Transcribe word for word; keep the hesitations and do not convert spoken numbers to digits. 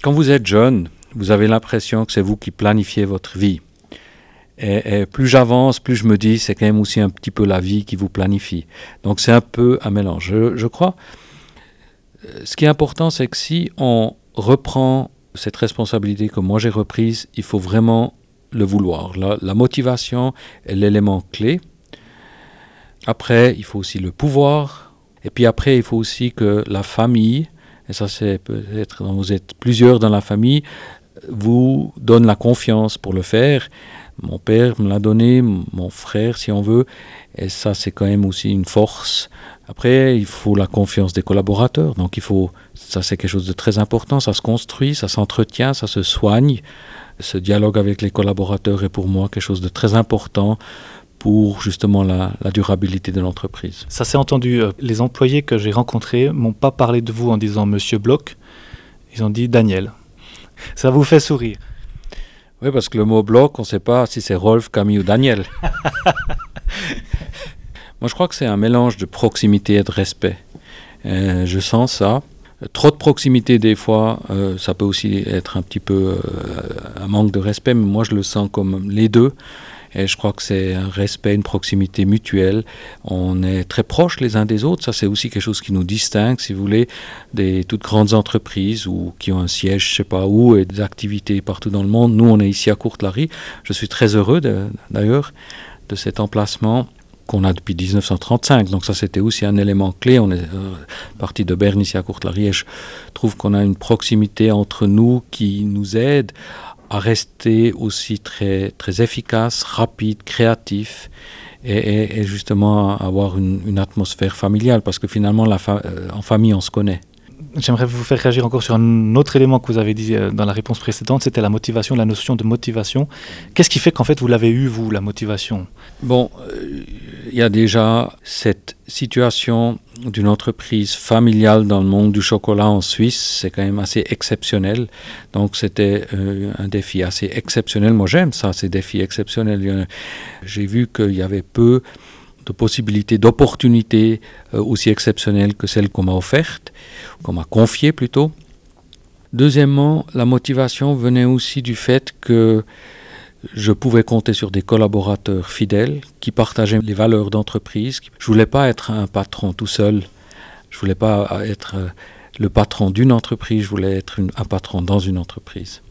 Quand vous êtes jeune, vous avez l'impression que c'est vous qui planifiez votre vie. Et, et plus j'avance, plus je me dis, c'est quand même aussi un petit peu la vie qui vous planifie. Donc c'est un peu un mélange. Je, je crois, ce qui est important, c'est que si on reprend cette responsabilité que moi j'ai reprise, il faut vraiment le vouloir. La, la motivation est l'élément clé. Après, il faut aussi le pouvoir. Et puis après, il faut aussi que la famille, et ça c'est peut-être quand vous êtes plusieurs dans la famille, vous donne la confiance pour le faire. Mon père me l'a donné, mon frère si on veut, et ça c'est quand même aussi une force. Après, il faut la confiance des collaborateurs, donc il faut, ça c'est quelque chose de très important, ça se construit, ça s'entretient, ça se soigne. Ce dialogue avec les collaborateurs est pour moi quelque chose de très important pour justement la, la durabilité de l'entreprise. Ça s'est entendu, les employés que j'ai rencontrés m'ont pas parlé de vous en disant Monsieur Bloch, ils ont dit Daniel. Ça vous fait sourire? Oui, parce que le mot bloc, on ne sait pas si c'est Rolf, Camille ou Daniel. Moi, je crois que c'est un mélange de proximité et de respect. Euh, je sens ça. Trop de proximité, des fois, euh, ça peut aussi être un petit peu euh, un manque de respect, mais moi, je le sens comme les deux. Et je crois que c'est un respect, une proximité mutuelle. On est très proches les uns des autres. Ça, c'est aussi quelque chose qui nous distingue, si vous voulez, des toutes grandes entreprises ou qui ont un siège, je ne sais pas où, et des activités partout dans le monde. Nous, on est ici à Courtelary. Je suis très heureux, de, d'ailleurs, de cet emplacement qu'on a depuis dix-neuf cent trente-cinq. Donc ça, c'était aussi un élément clé. On est euh, parti de Berne ici à Courtelary et je trouve qu'on a une proximité entre nous qui nous aide à rester aussi très, très efficace, rapide, créatif et, et, et justement avoir une, une atmosphère familiale parce que finalement, la fa- euh, en famille, on se connaît. J'aimerais vous faire réagir encore sur un autre élément que vous avez dit dans la réponse précédente, c'était la motivation, la notion de motivation. Qu'est-ce qui fait qu'en fait vous l'avez eu, vous, la motivation? Bon, il euh, y a déjà cette situation d'une entreprise familiale dans le monde du chocolat en Suisse, c'est quand même assez exceptionnel. Donc c'était euh, un défi assez exceptionnel. Moi j'aime ça, ces défis exceptionnels. J'ai vu qu'il y avait peu de possibilités, d'opportunités euh, aussi exceptionnelles que celles qu'on m'a offertes, qu'on m'a confiées plutôt. Deuxièmement, la motivation venait aussi du fait que je pouvais compter sur des collaborateurs fidèles qui partageaient les valeurs d'entreprise. Je ne voulais pas être un patron tout seul. Je ne voulais pas être le patron d'une entreprise, je voulais être une, un patron dans une entreprise.